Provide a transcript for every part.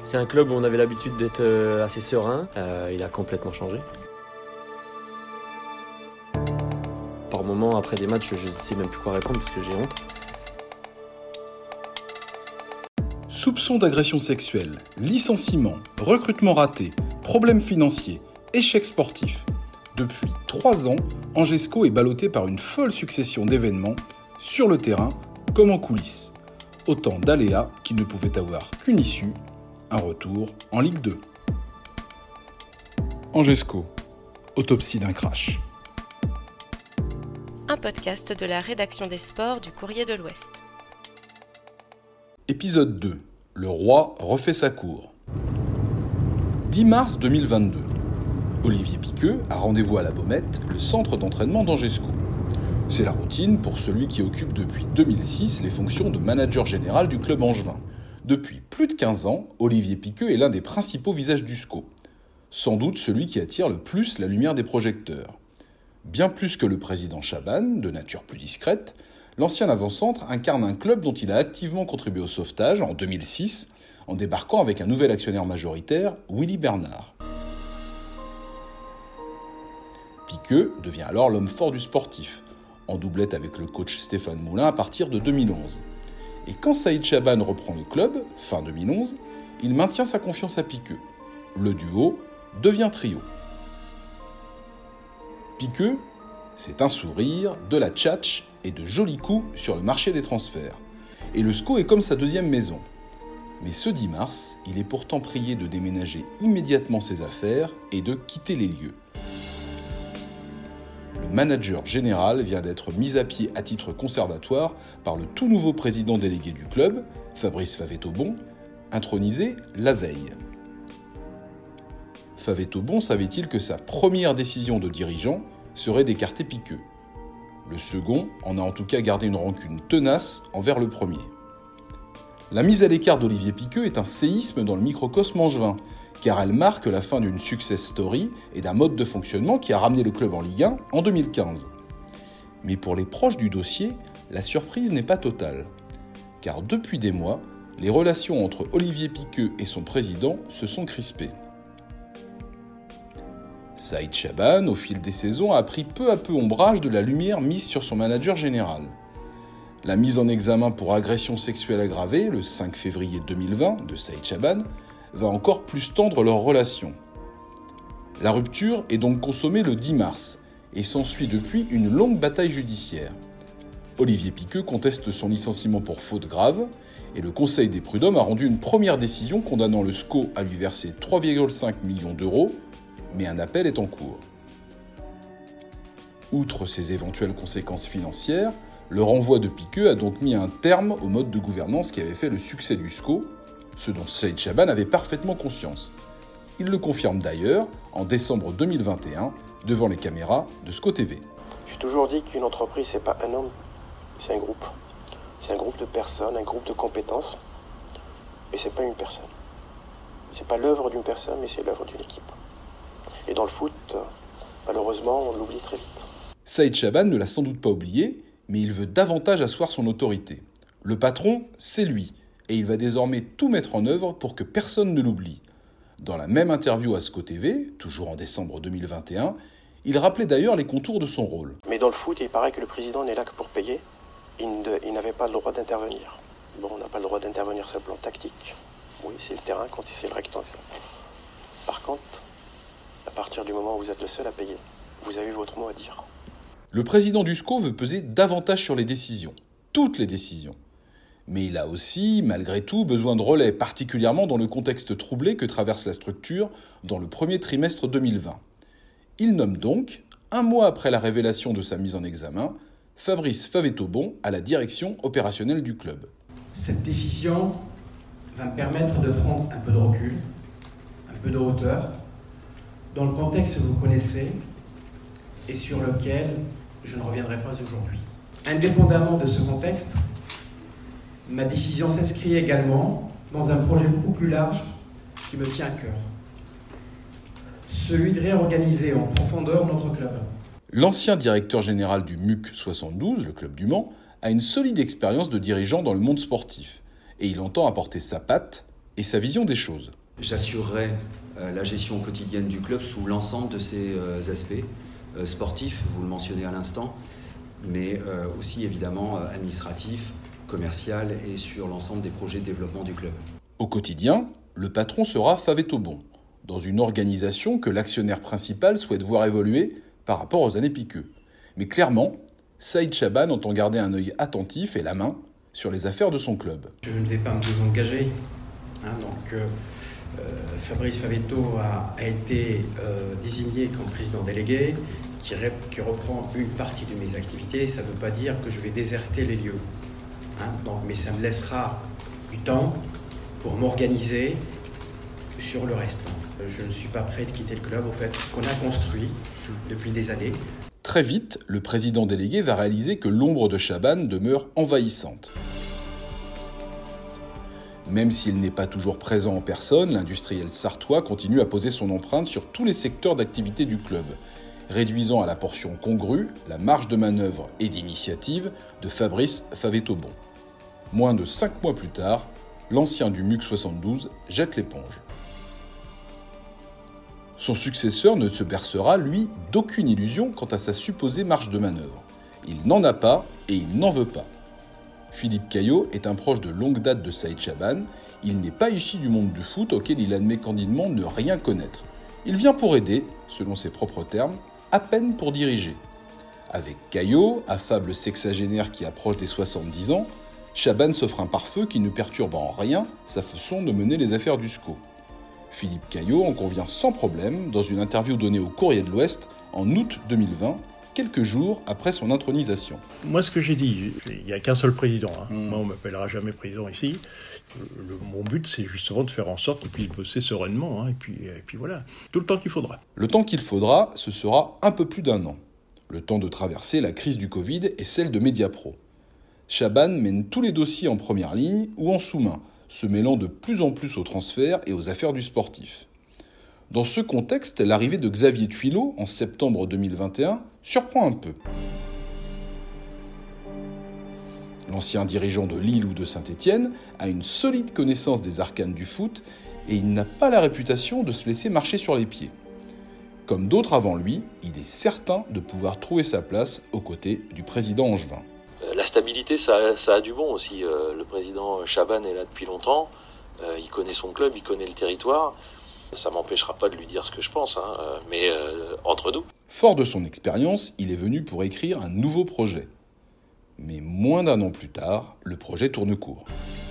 C'est un club où on avait l'habitude d'être assez serein. Il a complètement changé. Par moments, après des matchs, je ne sais même plus quoi répondre parce que j'ai honte. Soupçons d'agression sexuelle, licenciement, recrutement raté, problèmes financiers, échecs sportifs. Depuis 3 ans, Angesco est ballotté par une folle succession d'événements, sur le terrain comme en coulisses. Autant d'aléas qui ne pouvaient avoir qu'une issue, un retour en Ligue 2. Angesco, autopsie d'un crash. Un podcast de la rédaction des sports du Courrier de l'Ouest. Épisode 2. Le roi refait sa cour. 10 mars 2022. Olivier Piqueux a rendez-vous à la Baumette, le centre d'entraînement d'Angesco. C'est la routine pour celui qui occupe depuis 2006 les fonctions de manager général du club angevin. Depuis plus de 15 ans, Olivier Piqueux est l'un des principaux visages du SCO. Sans doute celui qui attire le plus la lumière des projecteurs. Bien plus que le président Chaban, de nature plus discrète, l'ancien avant-centre incarne un club dont il a activement contribué au sauvetage en 2006, en débarquant avec un nouvel actionnaire majoritaire, Willy Bernard. Piqueux devient alors l'homme fort du sportif, en doublette avec le coach Stéphane Moulin à partir de 2011. Et quand Saïd Chaban reprend le club, fin 2011, il maintient sa confiance à Piqueux. Le duo devient trio. Piqueux, c'est un sourire, de la tchatch et de jolis coups sur le marché des transferts. Et le SCO est comme sa deuxième maison. Mais ce 10 mars, il est pourtant prié de déménager immédiatement ses affaires et de quitter les lieux. Le manager général vient d'être mis à pied à titre conservatoire par le tout nouveau président délégué du club, Fabrice Favette-Aubon, intronisé la veille. Favette-Aubon savait-il que sa première décision de dirigeant serait d'écarter Piqueux. Le second en a en tout cas gardé une rancune tenace envers le premier. La mise à l'écart d'Olivier Piqueux est un séisme dans le microcosme angevin, car elle marque la fin d'une success story et d'un mode de fonctionnement qui a ramené le club en Ligue 1 en 2015. Mais pour les proches du dossier, la surprise n'est pas totale. Car depuis des mois, les relations entre Olivier Piqueux et son président se sont crispées. Saïd Chaban, au fil des saisons, a pris peu à peu ombrage de la lumière mise sur son manager général. La mise en examen pour agression sexuelle aggravée, le 5 février 2020, de Saïd Chaban, va encore plus tendre leurs relations. La rupture est donc consommée le 10 mars, et s'ensuit depuis une longue bataille judiciaire. Olivier Piqueux conteste son licenciement pour faute grave, et le Conseil des prud'hommes a rendu une première décision condamnant le SCO à lui verser 3,5 millions d'euros, mais un appel est en cours. Outre ces éventuelles conséquences financières, le renvoi de Piqueux a donc mis un terme au mode de gouvernance qui avait fait le succès du SCO, ce dont Saïd Chaban avait parfaitement conscience. Il le confirme d'ailleurs en décembre 2021 devant les caméras de SCO TV. J'ai toujours dit qu'une entreprise, c'est pas un homme, c'est un groupe. C'est un groupe de personnes, un groupe de compétences, et c'est pas une personne. C'est pas l'œuvre d'une personne, mais c'est l'œuvre d'une équipe. Et dans le foot, malheureusement, on l'oublie très vite. Saïd Chaban ne l'a sans doute pas oublié, mais il veut davantage asseoir son autorité. Le patron, c'est lui, et il va désormais tout mettre en œuvre pour que personne ne l'oublie. Dans la même interview à SCO TV, toujours en décembre 2021, il rappelait d'ailleurs les contours de son rôle. Mais dans le foot, il paraît que le président n'est là que pour payer. Il n'avait pas le droit d'intervenir. Bon, on n'a pas le droit d'intervenir sur le plan tactique. Oui, c'est le terrain quand c'est le rectangle. Par contre, à partir du moment où vous êtes le seul à payer, vous avez votre mot à dire. Le président du SCO veut peser davantage sur les décisions, toutes les décisions. Mais il a aussi, malgré tout, besoin de relais, particulièrement dans le contexte troublé que traverse la structure dans le premier trimestre 2020. Il nomme donc, un mois après la révélation de sa mise en examen, Fabrice Favette-Aubon à la direction opérationnelle du club. Cette décision va me permettre de prendre un peu de recul, un peu de hauteur, dans le contexte que vous connaissez et sur lequel je ne reviendrai pas aujourd'hui. Indépendamment de ce contexte, ma décision s'inscrit également dans un projet beaucoup plus large qui me tient à cœur. Celui de réorganiser en profondeur notre club. L'ancien directeur général du MUC 72, le club du Mans, a une solide expérience de dirigeant dans le monde sportif et il entend apporter sa patte et sa vision des choses. J'assurerai la gestion quotidienne du club sous l'ensemble de ses aspects sportifs, vous le mentionnez à l'instant, mais aussi évidemment administratif, commercial et sur l'ensemble des projets de développement du club. Au quotidien, le patron sera Favet Aubon, dans une organisation que l'actionnaire principal souhaite voir évoluer par rapport aux années Piqueux. Mais clairement, Saïd Chaban entend garder un œil attentif et la main sur les affaires de son club. Je ne vais pas me désengager. Fabrice Favetto a été désigné comme président délégué qui reprend une partie de mes activités. Ça ne veut pas dire que je vais déserter les lieux. Mais ça me laissera du temps pour m'organiser sur le reste. Je ne suis pas prêt de quitter le club, au fait, qu'on a construit depuis des années. Très vite, le président délégué va réaliser que l'ombre de Chaban demeure envahissante. Même s'il n'est pas toujours présent en personne, l'industriel sartois continue à poser son empreinte sur tous les secteurs d'activité du club, réduisant à la portion congrue la marge de manœuvre et d'initiative de Fabrice Favet Aubon. Moins de 5 mois plus tard, l'ancien du MUC 72 jette l'éponge. Son successeur ne se bercera, lui, d'aucune illusion quant à sa supposée marge de manœuvre. Il n'en a pas et il n'en veut pas. Philippe Caillot est un proche de longue date de Saïd Chaban. Il n'est pas issu du monde du foot auquel il admet candidement ne rien connaître. Il vient pour aider, selon ses propres termes, à peine pour diriger. Avec Caillot, affable sexagénaire qui approche des 70 ans, Chaban s'offre un pare-feu qui ne perturbe en rien sa façon de mener les affaires du SCO. Philippe Caillot en convient sans problème dans une interview donnée au Courrier de l'Ouest en août 2020, quelques jours après son intronisation. Moi, ce que j'ai dit, il n'y a qu'un seul président. Moi, on ne m'appellera jamais président ici. Mon but, c'est justement de faire en sorte qu'il puisse bosser sereinement. Et puis voilà, tout le temps qu'il faudra. Le temps qu'il faudra, ce sera un peu plus d'1 an. Le temps de traverser la crise du Covid et celle de Mediapro. Chaban mène tous les dossiers en première ligne ou en sous-main, se mêlant de plus en plus aux transferts et aux affaires du sportif. Dans ce contexte, l'arrivée de Xavier Tuilot en septembre 2021 surprend un peu. L'ancien dirigeant de Lille ou de Saint-Étienne a une solide connaissance des arcanes du foot et il n'a pas la réputation de se laisser marcher sur les pieds. Comme d'autres avant lui, il est certain de pouvoir trouver sa place aux côtés du président angevin. La stabilité, ça a du bon aussi. Le président Chaban est là depuis longtemps, il connaît son club, il connaît le territoire. Ça ne m'empêchera pas de lui dire ce que je pense, mais entre nous. Fort de son expérience, il est venu pour écrire un nouveau projet. Mais moins d'1 an plus tard, le projet tourne court.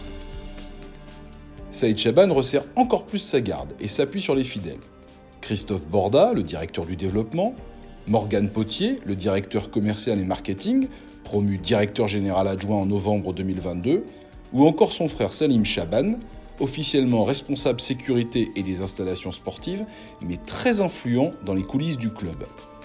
Saïd Chaban resserre encore plus sa garde et s'appuie sur les fidèles. Christophe Borda, le directeur du développement, Morgane Potier, le directeur commercial et marketing, promu directeur général adjoint en novembre 2022, ou encore son frère Salim Chaban, officiellement responsable sécurité et des installations sportives, mais très influent dans les coulisses du club.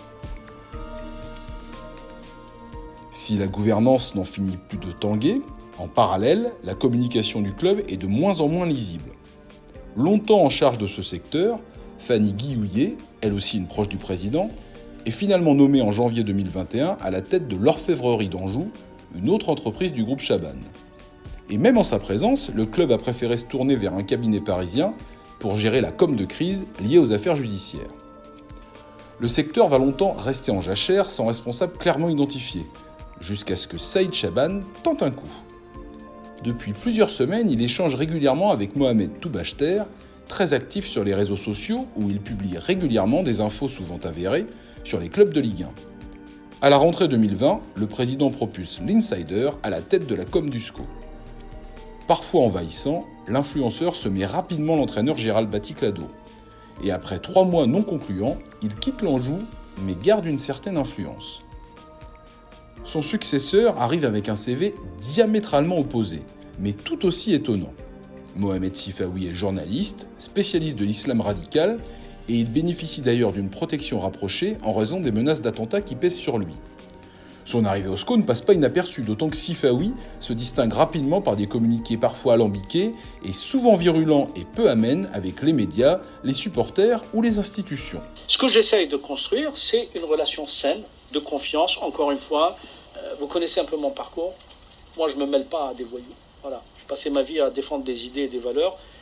Si la gouvernance n'en finit plus de tanguer, en parallèle, la communication du club est de moins en moins lisible. Longtemps en charge de ce secteur, Fanny Guillouillet, elle aussi une proche du président, est finalement nommée en janvier 2021 à la tête de l'Orfèvrerie d'Anjou, une autre entreprise du groupe Chaban. Et même en sa présence, le club a préféré se tourner vers un cabinet parisien pour gérer la com de crise liée aux affaires judiciaires. Le secteur va longtemps rester en jachère sans responsable clairement identifié, jusqu'à ce que Saïd Chaban tente un coup. Depuis plusieurs semaines, il échange régulièrement avec Mohamed Toubachter, très actif sur les réseaux sociaux où il publie régulièrement des infos souvent avérées sur les clubs de Ligue 1. À la rentrée 2020, le président propulse l'insider à la tête de la com du SCO. Parfois envahissant, l'influenceur se met rapidement l'entraîneur Gérald Baticlado. Et après 3 mois non concluants, il quitte l'Anjou, mais garde une certaine influence. Son successeur arrive avec un CV diamétralement opposé, mais tout aussi étonnant. Mohamed Sifaoui est journaliste, spécialiste de l'islam radical, et il bénéficie d'ailleurs d'une protection rapprochée en raison des menaces d'attentats qui pèsent sur lui. Son arrivée au SCO ne passe pas inaperçue, d'autant que Sifaoui se distingue rapidement par des communiqués parfois alambiqués et souvent virulents et peu amènes avec les médias, les supporters ou les institutions. Ce que j'essaye de construire, c'est une relation saine, de confiance. Encore une fois, vous connaissez un peu mon parcours. Moi, je ne me mêle pas à des voyous. Voilà. J'ai passé ma vie à défendre des idées et des valeurs.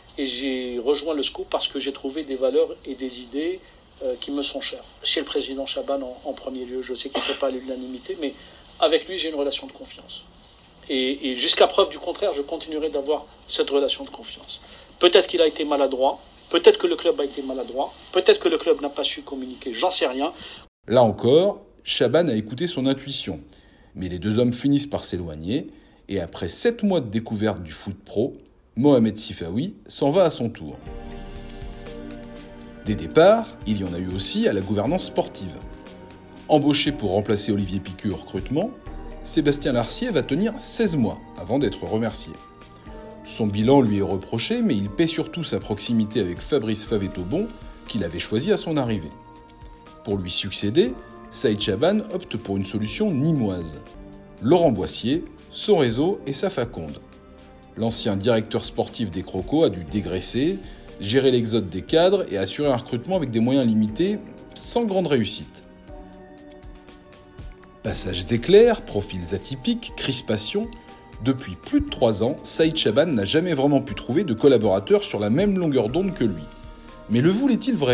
Et j'ai rejoint le SCO parce que j'ai trouvé des valeurs et des idées qui me sont chères. Chez le président Chaban en premier lieu, je sais qu'il ne fait pas l'unanimité, mais avec lui, j'ai une relation de confiance. Et jusqu'à preuve du contraire, je continuerai d'avoir cette relation de confiance. Peut-être qu'il a été maladroit, peut-être que le club a été maladroit, peut-être que le club n'a pas su communiquer, j'en sais rien. Là encore, Chaban a écouté son intuition. Mais les deux hommes finissent par s'éloigner, et après 7 mois de découverte du foot pro, Mohamed Sifawi s'en va à son tour. Des départs, il y en a eu aussi à la gouvernance sportive. Embauché pour remplacer Olivier Piqueux au recrutement, Sébastien Larcier va tenir 16 mois avant d'être remercié. Son bilan lui est reproché, mais il paie surtout sa proximité avec Fabrice Favre-Thobon, qu'il avait choisi à son arrivée. Pour lui succéder, Saïd Chaban opte pour une solution nîmoise. Laurent Boissier, son réseau et sa faconde. L'ancien directeur sportif des Crocos a dû dégraisser, gérer l'exode des cadres et assurer un recrutement avec des moyens limités, sans grande réussite. Passages éclairs, profils atypiques, crispations. Depuis plus de 3 ans, Saïd Chaban n'a jamais vraiment pu trouver de collaborateurs sur la même longueur d'onde que lui. Mais le voulait-il vraiment ?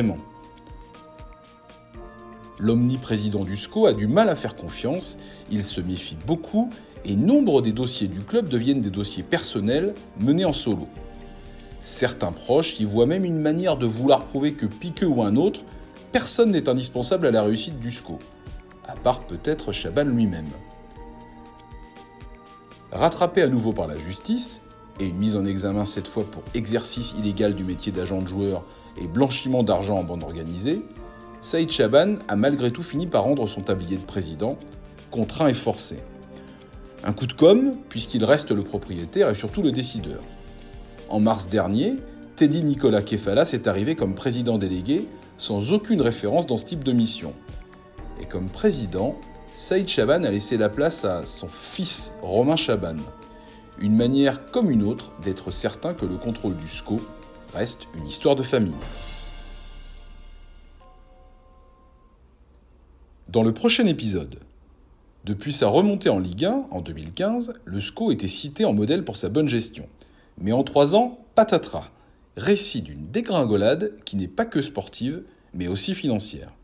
L'omniprésident du SCO a du mal à faire confiance, il se méfie beaucoup et nombre des dossiers du club deviennent des dossiers personnels menés en solo. Certains proches y voient même une manière de vouloir prouver que Piqueux ou un autre, personne n'est indispensable à la réussite du SCO, à part peut-être Chaban lui-même. Rattrapé à nouveau par la justice, et une mise en examen cette fois pour exercice illégal du métier d'agent de joueur et blanchiment d'argent en bande organisée, Saïd Chaban a malgré tout fini par rendre son tablier de président, contraint et forcé. Un coup de com', puisqu'il reste le propriétaire et surtout le décideur. En mars dernier, Teddy Nicolas Kefalas est arrivé comme président délégué, sans aucune référence dans ce type de mission. Et comme président, Saïd Chaban a laissé la place à son fils Romain Chaban. Une manière comme une autre d'être certain que le contrôle du SCO reste une histoire de famille. Dans le prochain épisode, depuis sa remontée en Ligue 1 en 2015, le SCO était cité en modèle pour sa bonne gestion. Mais en 3 ans, patatras. Récit d'une dégringolade qui n'est pas que sportive, mais aussi financière.